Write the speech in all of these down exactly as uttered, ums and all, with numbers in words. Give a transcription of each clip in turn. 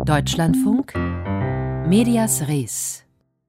Deutschlandfunk Medias Res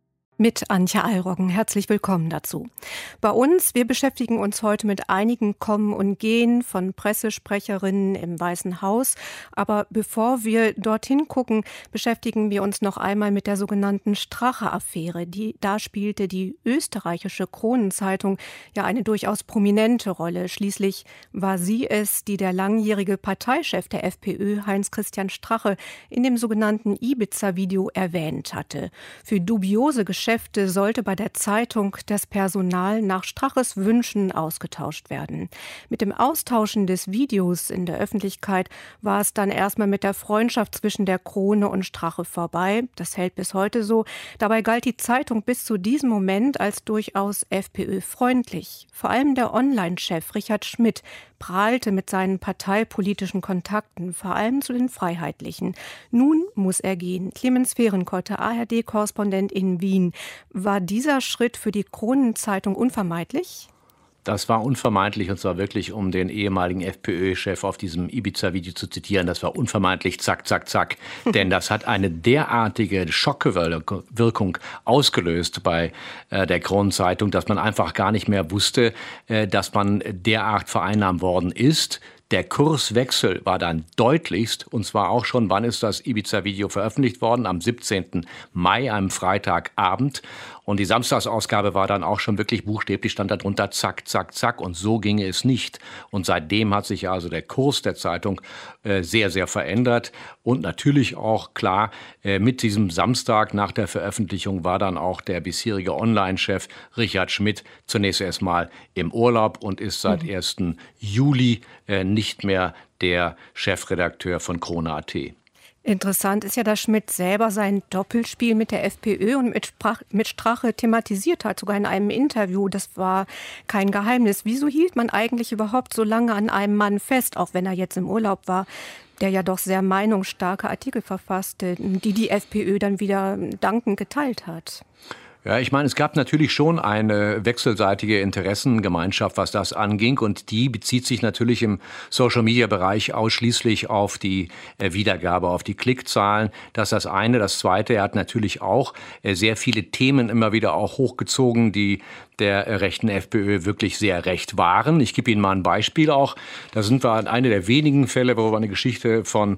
mit Antje Alroggen. Herzlich willkommen dazu. Bei uns, wir beschäftigen uns heute mit einigen Kommen und Gehen von Pressesprecherinnen im Weißen Haus. Aber bevor wir dorthin gucken, beschäftigen wir uns noch einmal mit der sogenannten Strache-Affäre. Die, da spielte die österreichische Kronenzeitung ja eine durchaus prominente Rolle. Schließlich war sie es, die der langjährige Parteichef der FPÖ, Heinz-Christian Strache, in dem sogenannten Ibiza-Video erwähnt hatte. Für dubiose Geschäfte sollte bei der Zeitung das Personal nach Straches Wünschen ausgetauscht werden. Mit dem Austauschen des Videos in der Öffentlichkeit war es dann erstmal mit der Freundschaft zwischen der Krone und Strache vorbei. Das hält bis heute so. Dabei galt die Zeitung bis zu diesem Moment als durchaus FPÖ-freundlich. Vor allem der Online-Chef Richard Schmidt prahlte mit seinen parteipolitischen Kontakten, vor allem zu den Freiheitlichen. Nun muss er gehen. Clemens Fehrenkotte, A R D-Korrespondent in Wien. War dieser Schritt für die Kronenzeitung unvermeidlich? Das war unvermeidlich, und zwar wirklich, um den ehemaligen FPÖ-Chef auf diesem Ibiza-Video zu zitieren, das war unvermeidlich, zack, zack, zack. Denn das hat eine derartige Schockwirkung ausgelöst bei äh, der Kronenzeitung, dass man einfach gar nicht mehr wusste, äh, dass man derart vereinnahmt worden ist. Der Kurswechsel war dann deutlichst, und zwar auch schon, wann ist das Ibiza-Video veröffentlicht worden? Am siebzehnten Mai, einem Freitagabend. Und die Samstagsausgabe war dann auch schon wirklich buchstäblich, stand da drunter, zack, zack, zack. Und so ginge es nicht. Und seitdem hat sich also der Kurs der Zeitung äh, sehr, sehr verändert. Und natürlich auch klar, äh, mit diesem Samstag nach der Veröffentlichung war dann auch der bisherige Online-Chef Richard Schmidt zunächst erstmal im Urlaub und ist seit ersten Juli äh, nicht mehr der Chefredakteur von Krone Punkt A T. Interessant ist ja, dass Schmidt selber sein Doppelspiel mit der FPÖ und mit, Sprach, mit Strache thematisiert hat, sogar in einem Interview. Das war kein Geheimnis. Wieso hielt man eigentlich überhaupt so lange an einem Mann fest, auch wenn er jetzt im Urlaub war, der ja doch sehr meinungsstarke Artikel verfasste, die die FPÖ dann wieder dankend geteilt hat? Ja, ich meine, es gab natürlich schon eine wechselseitige Interessengemeinschaft, was das anging. Und die bezieht sich natürlich im Social-Media-Bereich ausschließlich auf die äh, Wiedergabe, auf die Klickzahlen. Das ist das eine. Das zweite, er hat natürlich auch äh, sehr viele Themen immer wieder auch hochgezogen, die der äh, rechten FPÖ wirklich sehr recht waren. Ich gebe Ihnen mal ein Beispiel auch. Da sind wir an einer der wenigen Fälle, wo wir eine Geschichte von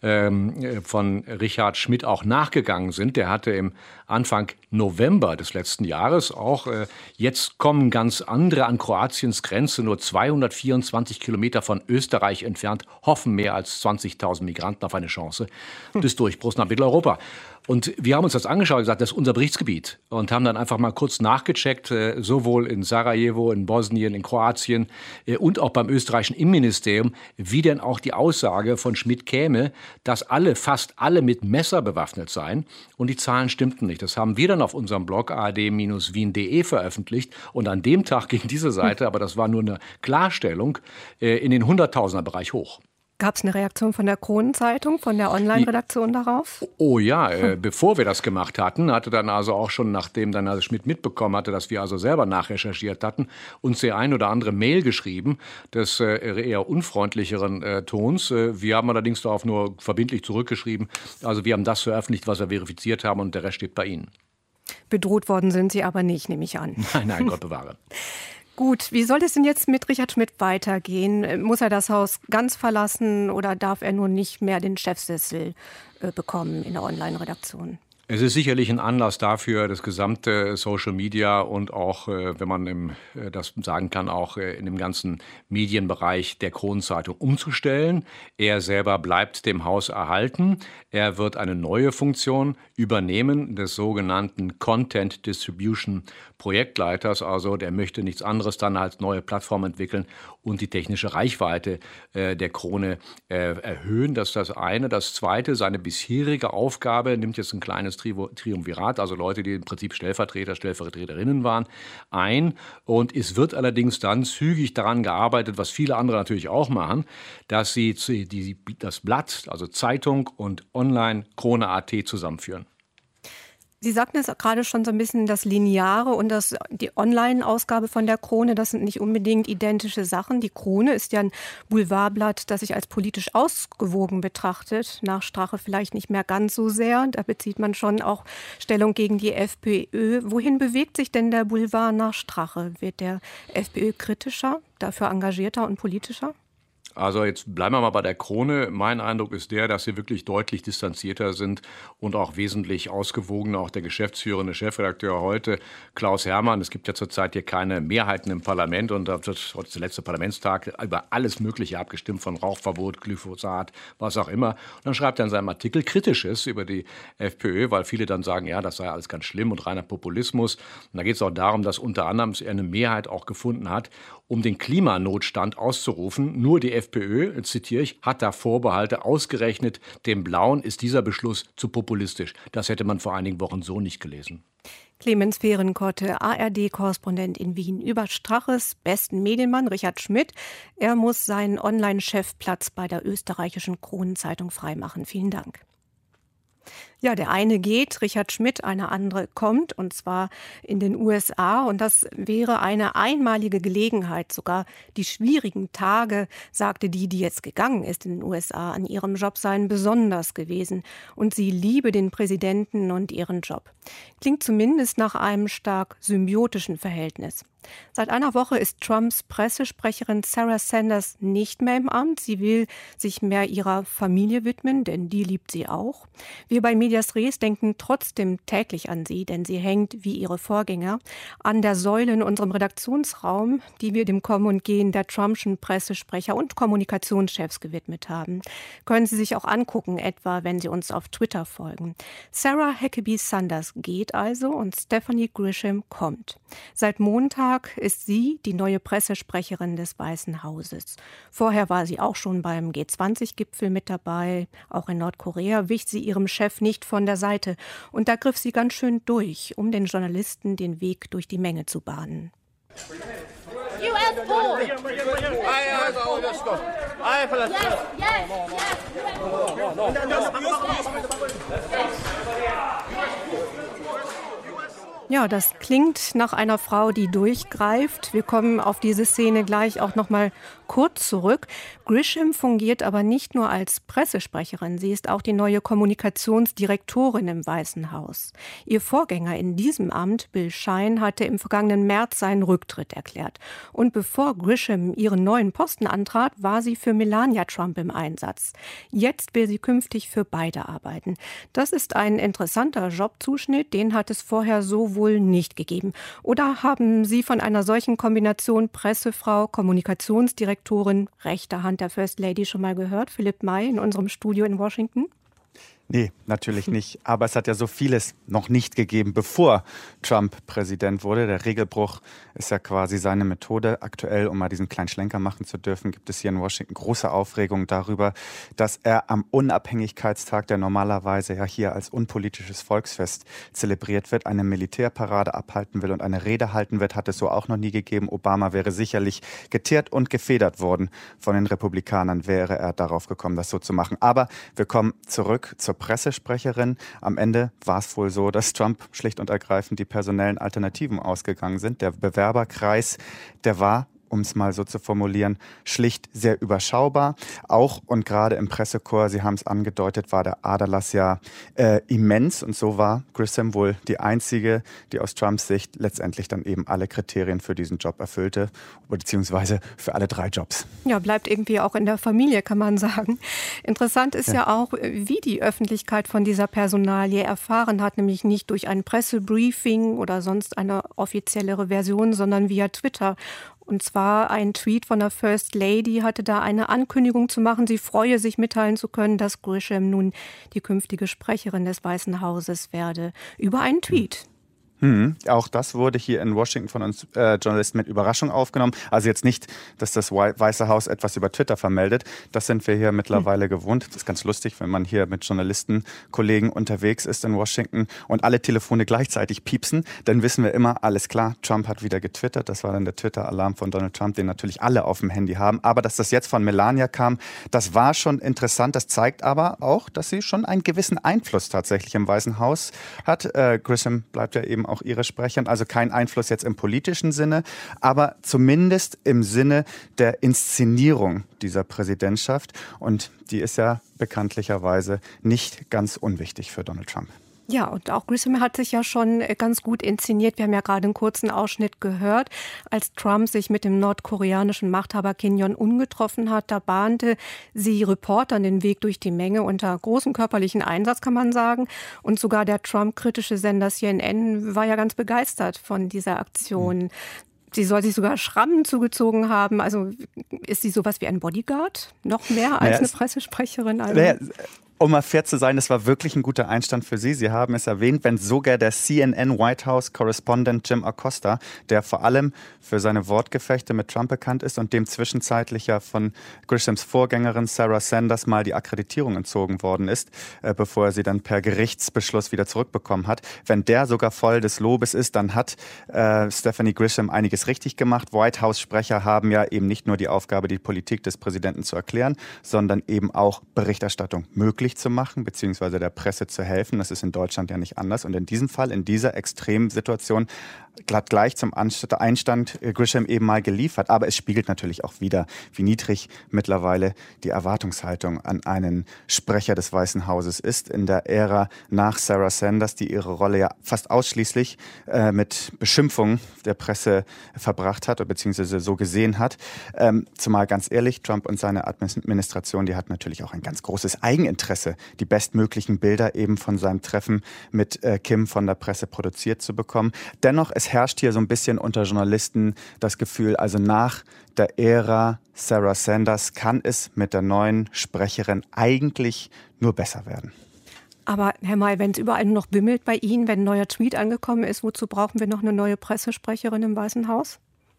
ähm, von Richard Schmidt auch nachgegangen sind. Der hatte im Anfang November des letzten Jahres auch, äh, jetzt kommen ganz andere an Kroatiens Grenze, nur zweihundertvierundzwanzig Kilometer von Österreich entfernt, hoffen mehr als zwanzigtausend Migranten auf eine Chance des Durchbruchs nach Mitteleuropa. Und wir haben uns das angeschaut und gesagt, das ist unser Berichtsgebiet. Und haben dann einfach mal kurz nachgecheckt, äh, sowohl in Sarajevo, in Bosnien, in Kroatien äh, und auch beim österreichischen Innenministerium, wie denn auch die Aussage von Schmidt käme, dass alle, fast alle mit Messer bewaffnet seien. Und die Zahlen stimmten nicht. Das haben wir dann auf unserem Blog a r d wien punkt d e veröffentlicht. Und an dem Tag ging diese Seite, aber das war nur eine Klarstellung, äh, in den Hunderttausender-Bereich hoch. Gab es eine Reaktion von der Kronenzeitung, von der Online-Redaktion darauf? Oh ja, äh, bevor wir das gemacht hatten, hatte dann also auch schon, nachdem dann also Schmidt mitbekommen hatte, dass wir also selber nachrecherchiert hatten, uns die ein oder andere Mail geschrieben, des äh, eher unfreundlicheren äh, Tons. Äh, wir haben allerdings darauf nur verbindlich zurückgeschrieben. Also wir haben das veröffentlicht, was wir verifiziert haben, und der Rest steht bei Ihnen. Bedroht worden sind Sie aber nicht, nehme ich an. Nein, nein, Gott bewahre. Gut, wie soll es denn jetzt mit Richard Schmidt weitergehen? Muss er das Haus ganz verlassen oder darf er nun nicht mehr den Chefsessel äh, bekommen in der Online-Redaktion? Es ist sicherlich ein Anlass dafür, das gesamte Social Media und auch, äh, wenn man im, äh, das sagen kann, auch äh, in dem ganzen Medienbereich der Kronenzeitung umzustellen. Er selber bleibt dem Haus erhalten. Er wird eine neue Funktion übernehmen, des sogenannten Content Distribution Projektleiters. Also der möchte nichts anderes dann als neue Plattformen entwickeln und die technische Reichweite äh, der Krone äh, erhöhen. Das ist das eine. Das zweite, seine bisherige Aufgabe nimmt jetzt ein kleines Triumvirat, also Leute, die im Prinzip Stellvertreter, Stellvertreterinnen waren, ein. Und es wird allerdings dann zügig daran gearbeitet, was viele andere natürlich auch machen, dass sie die, das Blatt, also Zeitung und Online Krone Punkt A T zusammenführen. Sie sagten es gerade schon so ein bisschen, das Lineare und das, die Online-Ausgabe von der Krone, das sind nicht unbedingt identische Sachen. Die Krone ist ja ein Boulevardblatt, das sich als politisch ausgewogen betrachtet. Nach Strache vielleicht nicht mehr ganz so sehr. Da bezieht man schon auch Stellung gegen die FPÖ. Wohin bewegt sich denn der Boulevard nach Strache? Wird der FPÖ kritischer, dafür engagierter und politischer? Also jetzt bleiben wir mal bei der Krone. Mein Eindruck ist der, dass sie wirklich deutlich distanzierter sind und auch wesentlich ausgewogener. Auch der geschäftsführende Chefredakteur heute, Klaus Hermann, es gibt ja zurzeit hier keine Mehrheiten im Parlament und da wird heute der letzte Parlamentstag über alles Mögliche abgestimmt, von Rauchverbot, Glyphosat, was auch immer. Und dann schreibt er in seinem Artikel Kritisches über die FPÖ, weil viele dann sagen, ja, das sei alles ganz schlimm und reiner Populismus. Und da geht es auch darum, dass unter anderem er eine Mehrheit auch gefunden hat, um den Klimanotstand auszurufen. Nur die FPÖ, zitiere ich, hat da Vorbehalte. Ausgerechnet dem Blauen ist dieser Beschluss zu populistisch. Das hätte man vor einigen Wochen so nicht gelesen. Clemens Fehrenkotte, A R D-Korrespondent in Wien, über Straches besten Medienmann Richard Schmidt. Er muss seinen Online-Chefplatz bei der österreichischen Kronenzeitung freimachen. Vielen Dank. Ja, der eine geht, Richard Schmidt, eine andere kommt, und zwar in den U S A. Und das wäre eine einmalige Gelegenheit, sogar die schwierigen Tage, sagte die, die jetzt gegangen ist in den U S A, an ihrem Job seien besonders gewesen. Und sie liebe den Präsidenten und ihren Job. Klingt zumindest nach einem stark symbiotischen Verhältnis. Seit einer Woche ist Trumps Pressesprecherin Sarah Sanders nicht mehr im Amt. Sie will sich mehr ihrer Familie widmen, denn die liebt sie auch. Wir bei Medias Res denken trotzdem täglich an sie, denn sie hängt, wie ihre Vorgänger, an der Säule in unserem Redaktionsraum, die wir dem Kommen und Gehen der Trumpschen Pressesprecher und Kommunikationschefs gewidmet haben. Können Sie sich auch angucken, etwa wenn Sie uns auf Twitter folgen. Sarah Huckabee Sanders geht also und Stephanie Grisham kommt. Seit Montag ist sie die neue Pressesprecherin des Weißen Hauses. Vorher war sie auch schon beim G zwanzig Gipfel mit dabei. Auch in Nordkorea wich sie ihrem Chef nicht von der Seite. Und da griff sie ganz schön durch, um den Journalisten den Weg durch die Menge zu bahnen. U S four. Yes, Ja, das klingt nach einer Frau, die durchgreift. Wir kommen auf diese Szene gleich auch noch mal kurz zurück. Grisham fungiert aber nicht nur als Pressesprecherin, sie ist auch die neue Kommunikationsdirektorin im Weißen Haus. Ihr Vorgänger in diesem Amt, Bill Shine, hatte im vergangenen März seinen Rücktritt erklärt. Und bevor Grisham ihren neuen Posten antrat, war sie für Melania Trump im Einsatz. Jetzt will sie künftig für beide arbeiten. Das ist ein interessanter Jobzuschnitt, den hat es vorher so wohl nicht gegeben. Oder haben Sie von einer solchen Kombination Pressefrau, Kommunikationsdirektorin, rechter Hand der First Lady schon mal gehört? Philipp May in unserem Studio in Washington? Nee, natürlich nicht. Aber es hat ja so vieles noch nicht gegeben, bevor Trump Präsident wurde. Der Regelbruch ist ja quasi seine Methode. Aktuell, um mal diesen kleinen Schlenker machen zu dürfen, gibt es hier in Washington große Aufregung darüber, dass er am Unabhängigkeitstag, der normalerweise ja hier als unpolitisches Volksfest zelebriert wird, eine Militärparade abhalten will und eine Rede halten wird. Hat es so auch noch nie gegeben. Obama wäre sicherlich geteert und gefedert worden von den Republikanern, wäre er darauf gekommen, das so zu machen. Aber wir kommen zurück zur Pressesprecherin. Am Ende war es wohl so, dass Trump schlicht und ergreifend die personellen Alternativen ausgegangen sind. Der Bewerberkreis, der war, um es mal so zu formulieren, schlicht sehr überschaubar. Auch und gerade im Pressekorps, Sie haben es angedeutet, war der Aderlass ja äh, immens. Und so war Grisham wohl die einzige, die aus Trumps Sicht letztendlich dann eben alle Kriterien für diesen Job erfüllte, beziehungsweise für alle drei Jobs. Ja, bleibt irgendwie auch in der Familie, kann man sagen. Interessant ist ja, ja auch, wie die Öffentlichkeit von dieser Personalie erfahren hat, nämlich nicht durch ein Pressebriefing oder sonst eine offiziellere Version, sondern via Twitter. Und zwar ein Tweet von der First Lady hatte da eine Ankündigung zu machen. Sie freue sich mitteilen zu können, dass Grisham nun die künftige Sprecherin des Weißen Hauses werde. Über einen Tweet. Mhm. Auch das wurde hier in Washington von uns äh, Journalisten mit Überraschung aufgenommen. Also jetzt nicht, dass das Weiße Haus etwas über Twitter vermeldet. Das sind wir hier mittlerweile mhm. gewohnt. Das ist ganz lustig, wenn man hier mit Journalisten, Kollegen unterwegs ist in Washington und alle Telefone gleichzeitig piepsen. Dann wissen wir immer, alles klar, Trump hat wieder getwittert. Das war dann der Twitter-Alarm von Donald Trump, den natürlich alle auf dem Handy haben. Aber dass das jetzt von Melania kam, das war schon interessant. Das zeigt aber auch, dass sie schon einen gewissen Einfluss tatsächlich im Weißen Haus hat. Äh, Grisham bleibt ja eben auch ihre Sprecherin, also kein Einfluss jetzt im politischen Sinne, aber zumindest im Sinne der Inszenierung dieser Präsidentschaft. Und die ist ja bekanntlicherweise nicht ganz unwichtig für Donald Trump. Ja, und auch Grisham hat sich ja schon ganz gut inszeniert. Wir haben ja gerade einen kurzen Ausschnitt gehört, als Trump sich mit dem nordkoreanischen Machthaber Kim Jong-un getroffen hat. Da bahnte sie Reportern den Weg durch die Menge unter großem körperlichen Einsatz, kann man sagen. Und sogar der Trump-kritische Sender C N N war ja ganz begeistert von dieser Aktion. Mhm. Sie soll sich sogar Schrammen zugezogen haben. Also ist sie sowas wie ein Bodyguard? Noch mehr als naja, eine Pressesprecherin? Also naja, um mal fair zu sein, das war wirklich ein guter Einstand für Sie. Sie haben es erwähnt, wenn sogar der C N N White House Correspondent Jim Acosta, der vor allem für seine Wortgefechte mit Trump bekannt ist und dem zwischenzeitlich ja von Grishams Vorgängerin Sarah Sanders mal die Akkreditierung entzogen worden ist, äh, bevor er sie dann per Gerichtsbeschluss wieder zurückbekommen hat. Wenn der sogar voll des Lobes ist, dann hat äh, Stephanie Grisham einiges richtig gemacht. White House-Sprecher haben ja eben nicht nur die Aufgabe, die Politik des Präsidenten zu erklären, sondern eben auch Berichterstattung möglich zu machen, beziehungsweise der Presse zu helfen. Das ist in Deutschland ja nicht anders. Und in diesem Fall, in dieser extremen Situation, glatt gleich zum Einstand Grisham eben mal geliefert. Aber es spiegelt natürlich auch wieder, wie niedrig mittlerweile die Erwartungshaltung an einen Sprecher des Weißen Hauses ist. In der Ära nach Sarah Sanders, die ihre Rolle ja fast ausschließlich äh, mit Beschimpfungen der Presse verbracht hat, beziehungsweise so gesehen hat. Ähm, zumal ganz ehrlich, Trump und seine Administration, die hat natürlich auch ein ganz großes Eigeninteresse, die bestmöglichen Bilder eben von seinem Treffen mit äh, Kim von der Presse produziert zu bekommen. Dennoch, es herrscht hier so ein bisschen unter Journalisten das Gefühl, also nach der Ära Sarah Sanders kann es mit der neuen Sprecherin eigentlich nur besser werden. Aber Herr May, wenn es überall noch bimmelt bei Ihnen, wenn ein neuer Tweet angekommen ist, wozu brauchen wir noch eine neue Pressesprecherin im Weißen Haus?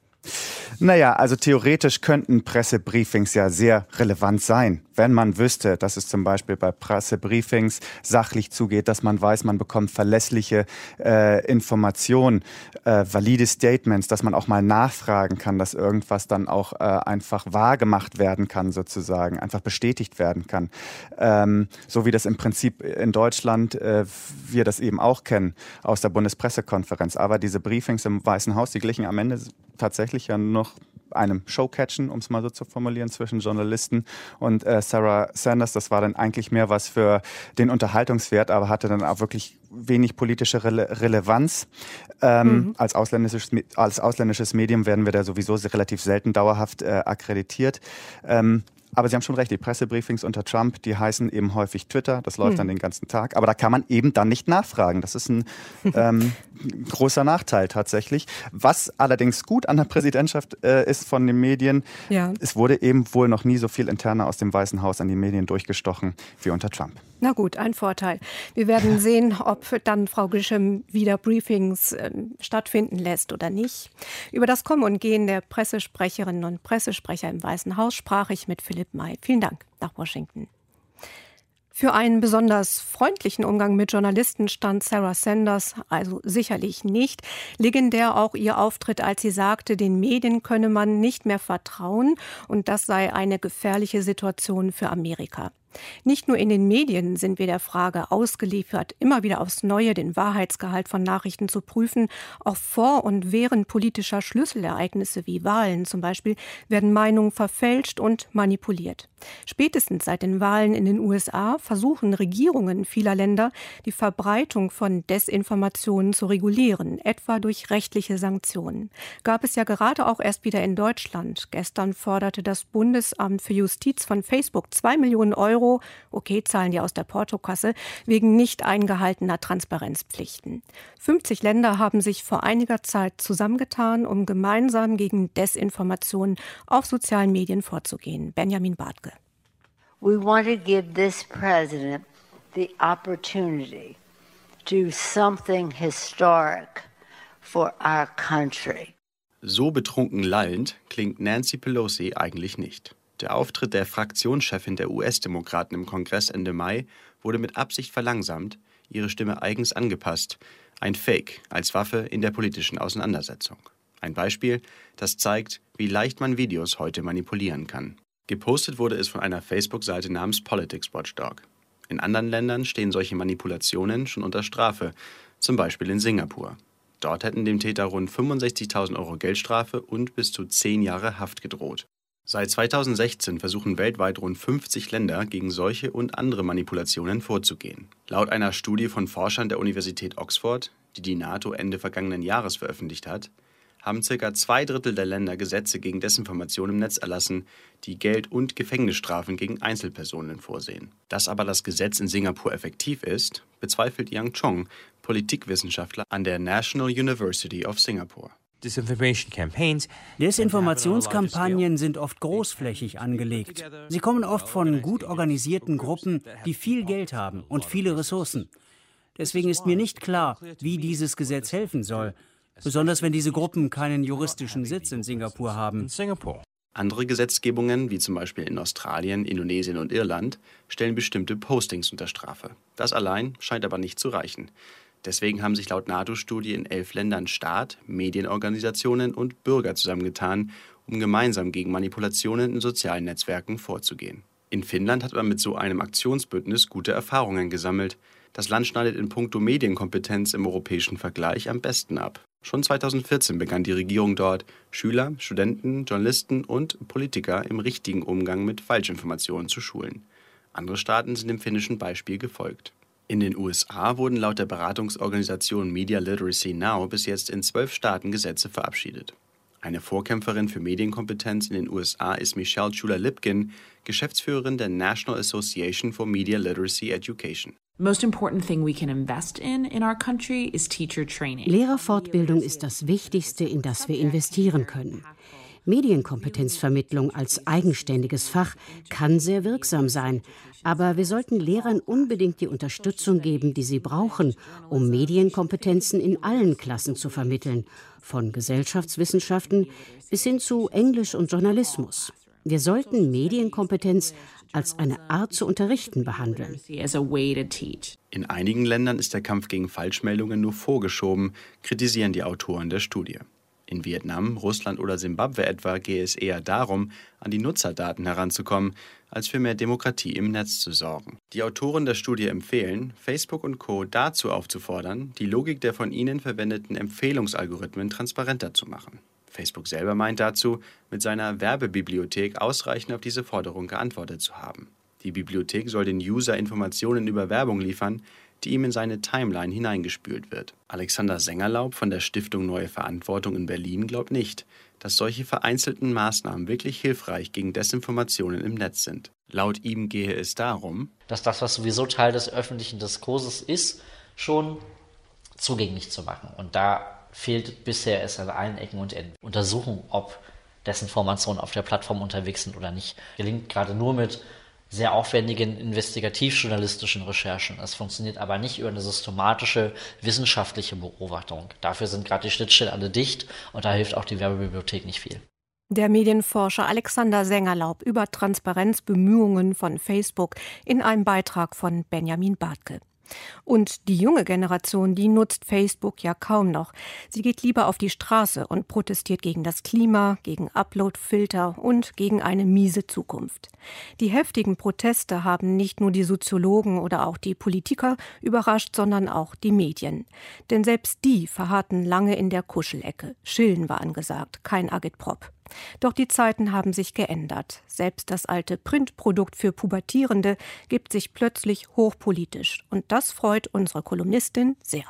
Naja, also theoretisch könnten Pressebriefings ja sehr relevant sein, wenn man wüsste, dass es zum Beispiel bei Pressebriefings sachlich zugeht, dass man weiß, man bekommt verlässliche äh, Informationen, äh, valide Statements, dass man auch mal nachfragen kann, dass irgendwas dann auch äh, einfach wahrgemacht werden kann, sozusagen, einfach bestätigt werden kann. Ähm, so wie das im Prinzip in Deutschland äh, wir das eben auch kennen aus der Bundespressekonferenz. Aber diese Briefings im Weißen Haus, die glichen am Ende tatsächlich ja noch einem Showcatchen, um es mal so zu formulieren, zwischen Journalisten und äh, Sarah Sanders. Das war dann eigentlich mehr was für den Unterhaltungswert, aber hatte dann auch wirklich wenig politische Rele- Relevanz. Ähm, mhm. als, ausländisches, als ausländisches Medium werden wir da sowieso relativ selten dauerhaft äh, akkreditiert. Ähm, Aber Sie haben schon recht, die Pressebriefings unter Trump, die heißen eben häufig Twitter, das läuft hm. dann den ganzen Tag. Aber da kann man eben dann nicht nachfragen. Das ist ein ähm, großer Nachteil tatsächlich. Was allerdings gut an der Präsidentschaft äh, ist von den Medien, ja. es wurde eben wohl noch nie so viel interner aus dem Weißen Haus an die Medien durchgestochen wie unter Trump. Na gut, ein Vorteil. Wir werden sehen, ob dann Frau Grisham wieder Briefings äh, stattfinden lässt oder nicht. Über das Kommen und Gehen der Pressesprecherinnen und Pressesprecher im Weißen Haus sprach ich mit Philipp May. Vielen Dank nach Washington. Für einen besonders freundlichen Umgang mit Journalisten stand Sarah Sanders also sicherlich nicht. Legendär auch ihr Auftritt, als sie sagte, den Medien könne man nicht mehr vertrauen und das sei eine gefährliche Situation für Amerika. Nicht nur in den Medien sind wir der Frage ausgeliefert, immer wieder aufs Neue den Wahrheitsgehalt von Nachrichten zu prüfen. Auch vor und während politischer Schlüsselereignisse wie Wahlen zum Beispiel werden Meinungen verfälscht und manipuliert. Spätestens seit den Wahlen in den U S A versuchen Regierungen vieler Länder, die Verbreitung von Desinformationen zu regulieren, etwa durch rechtliche Sanktionen. Gab es ja gerade auch erst wieder in Deutschland. Gestern forderte das Bundesamt für Justiz von Facebook zwei Millionen Euro, okay, zahlen die aus der Portokasse, wegen nicht eingehaltener Transparenzpflichten. fünfzig Länder haben sich vor einiger Zeit zusammengetan, um gemeinsam gegen Desinformation auf sozialen Medien vorzugehen. Benjamin Bartke. We want to give this president the opportunity to do something historic for our country. So betrunken lallend klingt Nancy Pelosi eigentlich nicht. Der Auftritt der Fraktionschefin der U S-Demokraten im Kongress Ende Mai wurde mit Absicht verlangsamt, ihre Stimme eigens angepasst. Ein Fake als Waffe in der politischen Auseinandersetzung. Ein Beispiel, das zeigt, wie leicht man Videos heute manipulieren kann. Gepostet wurde es von einer Facebook-Seite namens Politics Watchdog. In anderen Ländern stehen solche Manipulationen schon unter Strafe, zum Beispiel in Singapur. Dort hätten dem Täter rund fünfundsechzigtausend Euro Geldstrafe und bis zu zehn Jahre Haft gedroht. Seit zweitausendsechzehn versuchen weltweit rund fünfzig Länder, gegen solche und andere Manipulationen vorzugehen. Laut einer Studie von Forschern der Universität Oxford, die die NATO Ende vergangenen Jahres veröffentlicht hat, haben circa zwei Drittel der Länder Gesetze gegen Desinformation im Netz erlassen, die Geld- und Gefängnisstrafen gegen Einzelpersonen vorsehen. Dass aber das Gesetz in Singapur effektiv ist, bezweifelt Yang Chong, Politikwissenschaftler an der National University of Singapore. Desinformationskampagnen sind oft großflächig angelegt. Sie kommen oft von gut organisierten Gruppen, die viel Geld haben und viele Ressourcen. Deswegen ist mir nicht klar, wie dieses Gesetz helfen soll, besonders wenn diese Gruppen keinen juristischen Sitz in Singapur haben. Andere Gesetzgebungen, wie zum Beispiel in Australien, Indonesien und Irland, stellen bestimmte Postings unter Strafe. Das allein scheint aber nicht zu reichen. Deswegen haben sich laut NATO-Studie in elf Ländern Staat, Medienorganisationen und Bürger zusammengetan, um gemeinsam gegen Manipulationen in sozialen Netzwerken vorzugehen. In Finnland hat man mit so einem Aktionsbündnis gute Erfahrungen gesammelt. Das Land schneidet in puncto Medienkompetenz im europäischen Vergleich am besten ab. Schon zweitausendvierzehn begann die Regierung dort, Schüler, Studenten, Journalisten und Politiker im richtigen Umgang mit Falschinformationen zu schulen. Andere Staaten sind dem finnischen Beispiel gefolgt. In den U S A wurden laut der Beratungsorganisation Media Literacy Now bis jetzt in zwölf Staaten Gesetze verabschiedet. Eine Vorkämpferin für Medienkompetenz in den U S A ist Michelle Chula-Lipkin, Geschäftsführerin der National Association for Media Literacy Education. Lehrerfortbildung ist das Wichtigste, in das wir investieren können. Medienkompetenzvermittlung als eigenständiges Fach kann sehr wirksam sein, aber wir sollten Lehrern unbedingt die Unterstützung geben, die sie brauchen, um Medienkompetenzen in allen Klassen zu vermitteln, von Gesellschaftswissenschaften bis hin zu Englisch und Journalismus. Wir sollten Medienkompetenz als eine Art zu unterrichten behandeln. In einigen Ländern ist der Kampf gegen Falschmeldungen nur vorgeschoben, kritisieren die Autoren der Studie. In Vietnam, Russland oder Simbabwe etwa gehe es eher darum, an die Nutzerdaten heranzukommen, als für mehr Demokratie im Netz zu sorgen. Die Autoren der Studie empfehlen, Facebook und Co. dazu aufzufordern, die Logik der von ihnen verwendeten Empfehlungsalgorithmen transparenter zu machen. Facebook selber meint dazu, mit seiner Werbebibliothek ausreichend auf diese Forderung geantwortet zu haben. Die Bibliothek soll den User Informationen über Werbung liefern, die ihm in seine Timeline hineingespült wird. Alexander Sengerlaub von der Stiftung Neue Verantwortung in Berlin glaubt nicht, dass solche vereinzelten Maßnahmen wirklich hilfreich gegen Desinformationen im Netz sind. Laut ihm gehe es darum, dass das, was sowieso Teil des öffentlichen Diskurses ist, schon zugänglich zu machen. Und da fehlt bisher es an allen Ecken und Enden. Untersuchen, ob Desinformationen auf der Plattform unterwegs sind oder nicht, gelingt gerade nur mit sehr aufwendigen investigativ-journalistischen Recherchen. Es funktioniert aber nicht über eine systematische wissenschaftliche Beobachtung. Dafür sind gerade die Schnittstellen alle dicht und da hilft auch die Werbebibliothek nicht viel. Der Medienforscher Alexander Sengerlaub über Transparenzbemühungen von Facebook in einem Beitrag von Benjamin Bartke. Und die junge Generation, die nutzt Facebook ja kaum noch. Sie geht lieber auf die Straße und protestiert gegen das Klima, gegen Uploadfilter und gegen eine miese Zukunft. Die heftigen Proteste haben nicht nur die Soziologen oder auch die Politiker überrascht, sondern auch die Medien. Denn selbst die verharrten lange in der Kuschelecke. Chillen war angesagt, kein Agitprop. Doch die Zeiten haben sich geändert. Selbst das alte Printprodukt für Pubertierende gibt sich plötzlich hochpolitisch. Und das freut unsere Kolumnistin sehr.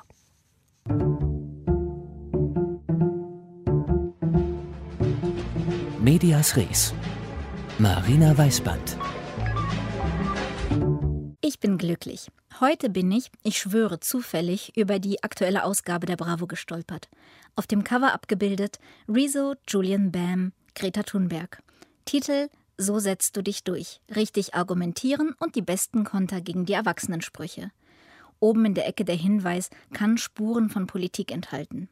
Medias Res. Marina Weißband. Ich bin glücklich. Heute bin ich, ich schwöre zufällig, über die aktuelle Ausgabe der Bravo gestolpert. Auf dem Cover abgebildet Rezo, Julian Bam, Greta Thunberg. Titel: So setzt du dich durch. Richtig argumentieren und die besten Konter gegen die Erwachsenensprüche. Oben in der Ecke der Hinweis: kann Spuren von Politik enthalten.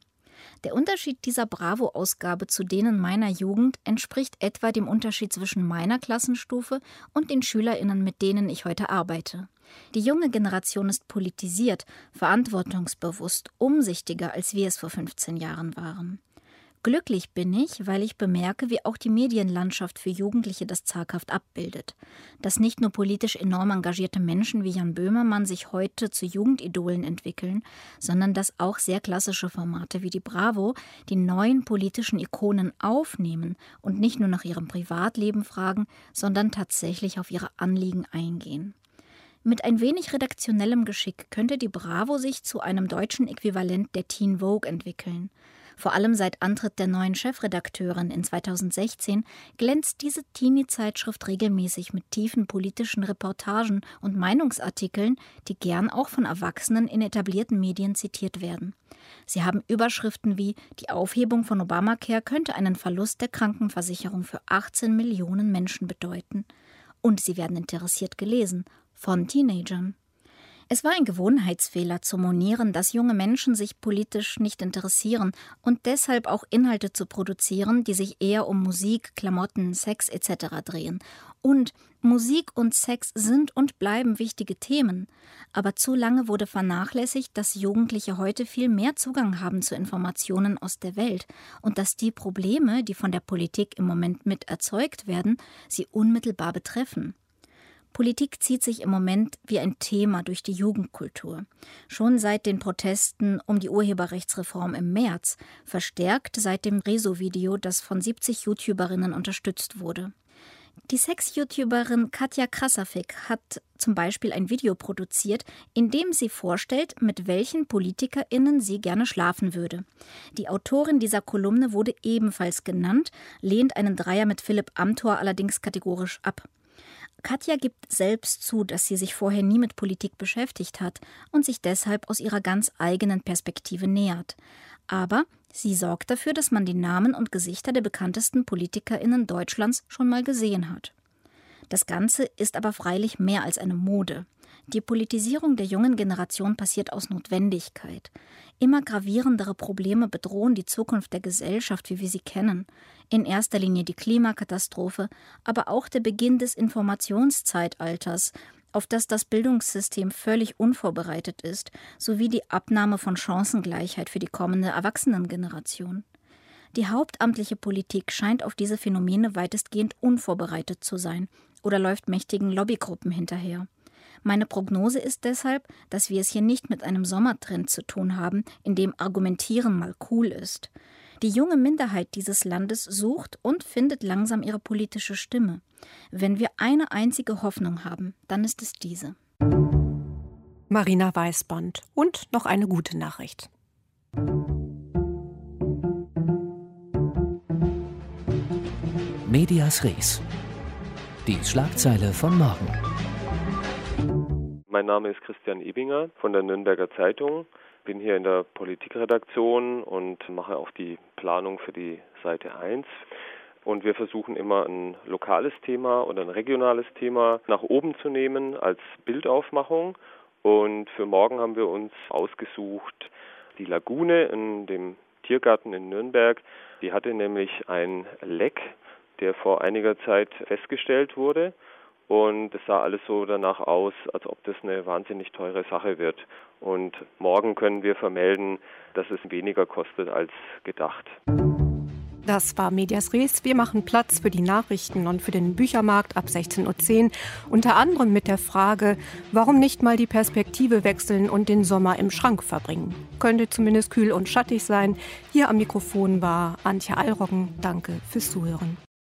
Der Unterschied dieser Bravo-Ausgabe zu denen meiner Jugend entspricht etwa dem Unterschied zwischen meiner Klassenstufe und den SchülerInnen, mit denen ich heute arbeite. Die junge Generation ist politisiert, verantwortungsbewusst, umsichtiger, als wir es vor fünfzehn Jahren waren. Glücklich bin ich, weil ich bemerke, wie auch die Medienlandschaft für Jugendliche das zaghaft abbildet. Dass nicht nur politisch enorm engagierte Menschen wie Jan Böhmermann sich heute zu Jugendidolen entwickeln, sondern dass auch sehr klassische Formate wie die Bravo die neuen politischen Ikonen aufnehmen und nicht nur nach ihrem Privatleben fragen, sondern tatsächlich auf ihre Anliegen eingehen. Mit ein wenig redaktionellem Geschick könnte die Bravo sich zu einem deutschen Äquivalent der Teen Vogue entwickeln. Vor allem seit Antritt der neuen Chefredakteurin in zweitausendsechzehn glänzt diese Teenie-Zeitschrift regelmäßig mit tiefen politischen Reportagen und Meinungsartikeln, die gern auch von Erwachsenen in etablierten Medien zitiert werden. Sie haben Überschriften wie „Die Aufhebung von Obamacare könnte einen Verlust der Krankenversicherung für achtzehn Millionen Menschen bedeuten." Und sie werden interessiert gelesen, von Teenagern. Es war ein Gewohnheitsfehler zu monieren, dass junge Menschen sich politisch nicht interessieren und deshalb auch Inhalte zu produzieren, die sich eher um Musik, Klamotten, Sex et cetera drehen. Und Musik und Sex sind und bleiben wichtige Themen. Aber zu lange wurde vernachlässigt, dass Jugendliche heute viel mehr Zugang haben zu Informationen aus der Welt und dass die Probleme, die von der Politik im Moment mit erzeugt werden, sie unmittelbar betreffen. Politik zieht sich im Moment wie ein Thema durch die Jugendkultur. Schon seit den Protesten um die Urheberrechtsreform im März, verstärkt seit dem Rezo-Video, das von siebzig YouTuberinnen unterstützt wurde. Die Sex-YouTuberin Katja Krasavik hat zum Beispiel ein Video produziert, in dem sie vorstellt, mit welchen PolitikerInnen sie gerne schlafen würde. Die Autorin dieser Kolumne wurde ebenfalls genannt, lehnt einen Dreier mit Philipp Amthor allerdings kategorisch ab. Katja gibt selbst zu, dass sie sich vorher nie mit Politik beschäftigt hat und sich deshalb aus ihrer ganz eigenen Perspektive nähert. Aber sie sorgt dafür, dass man die Namen und Gesichter der bekanntesten PolitikerInnen Deutschlands schon mal gesehen hat. Das Ganze ist aber freilich mehr als eine Mode. Die Politisierung der jungen Generation passiert aus Notwendigkeit. Immer gravierendere Probleme bedrohen die Zukunft der Gesellschaft, wie wir sie kennen. In erster Linie die Klimakatastrophe, aber auch der Beginn des Informationszeitalters, auf das das Bildungssystem völlig unvorbereitet ist, sowie die Abnahme von Chancengleichheit für die kommende Erwachsenengeneration. Die hauptamtliche Politik scheint auf diese Phänomene weitestgehend unvorbereitet zu sein oder läuft mächtigen Lobbygruppen hinterher. Meine Prognose ist deshalb, dass wir es hier nicht mit einem Sommertrend zu tun haben, in dem Argumentieren mal cool ist. Die junge Minderheit dieses Landes sucht und findet langsam ihre politische Stimme. Wenn wir eine einzige Hoffnung haben, dann ist es diese. Marina Weißband. Und noch eine gute Nachricht. Medias Res. Die Schlagzeile von morgen. Mein Name ist Christian Ebinger von der Nürnberger Zeitung. Bin hier in der Politikredaktion und mache auch die Planung für die Seite eins. Und wir versuchen immer ein lokales Thema oder ein regionales Thema nach oben zu nehmen als Bildaufmachung. Und für morgen haben wir uns ausgesucht die Lagune in dem Tiergarten in Nürnberg. Die hatte nämlich ein Leck, der vor einiger Zeit festgestellt wurde. Und es sah alles so danach aus, als ob das eine wahnsinnig teure Sache wird. Und morgen können wir vermelden, dass es weniger kostet als gedacht. Das war Medias Res. Wir machen Platz für die Nachrichten und für den Büchermarkt ab sechzehn Uhr zehn. Unter anderem mit der Frage, warum nicht mal die Perspektive wechseln und den Sommer im Schrank verbringen. Könnte zumindest kühl und schattig sein. Hier am Mikrofon war Antje Allroggen. Danke fürs Zuhören.